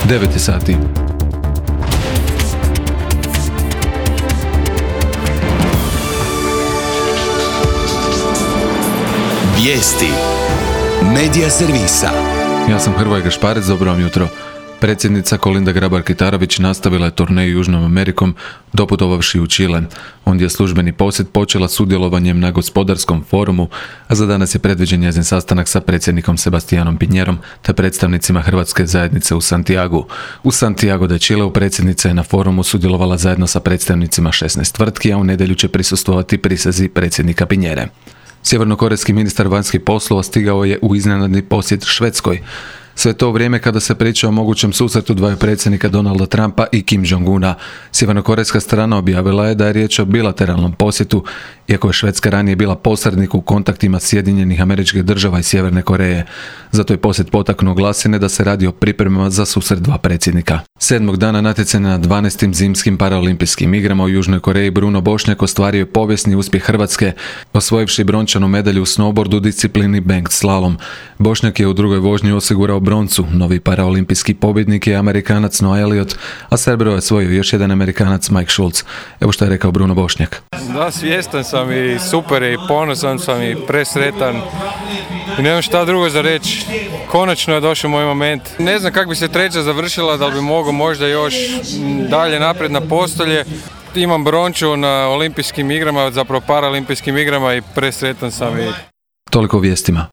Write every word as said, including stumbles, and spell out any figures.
devet sati. Vijesti Medija servisa. Ja sam Hrvoje Gašparec, dobro vam jutro. Predsjednica Kolinda Grabar-Kitarović nastavila je turneju Južnom Amerikom, doputovavši u Čile. Ondje je službeni posjet počela sudjelovanjem na gospodarskom forumu, a za danas je predviđen njezin sastanak sa predsjednikom Sebastianom Pinjerom te predstavnicima Hrvatske zajednice u Santiagu. U Santiago de Chileu predsjednica je na forumu sudjelovala zajedno sa predstavnicima šesnaest tvrtki, a u nedjelju će prisustvovati prisezi predsjednika Pinjere. Sjevernokorejski ministar vanjskih poslova stigao je u iznenadni posjet Švedskoj. Sve to u vrijeme kada se priča o mogućem susretu dvaju predsjednika Donalda Trumpa i Kim Jong-una. Sjevernokorejska strana objavila je da je riječ o bilateralnom posjetu, iako je Švedska ranije bila posrednik u kontaktima Sjedinjenih Američkih Država i Sjeverne Koreje. Zato je posjet potaknuo glasine da se radi o pripremama za susret dva predsjednika. Sedmog dana natjecanja na dvanaestim zimskim paraolimpijskim igrama u Južnoj Koreji Bruno Bošnjak ostvario je povijesni uspjeh Hrvatske, osvojivši brončanu medalju u snowboardu u disciplini banked slalom. Bošnjak je u drugoj vožnji osigurao broncu. Novi paraolimpijski pobjednik je Amerikanac Noah Elliott, a srebro je osvojio još jedan Amerikanac Mike Schultz. Evo što je rekao Bruno Bošnjak. Da, svjestan sam i super i ponosan sam i presretan. I nemam šta drugo za reći. Konačno je došao moj moment. Ne znam kako bi se treća završila, da li bi mogao možda još dalje naprijed na postolje. Imam bronču na olimpijskim igrama, zapravo paraolimpijskim igrama i presretan sam i... Toliko o vijestima.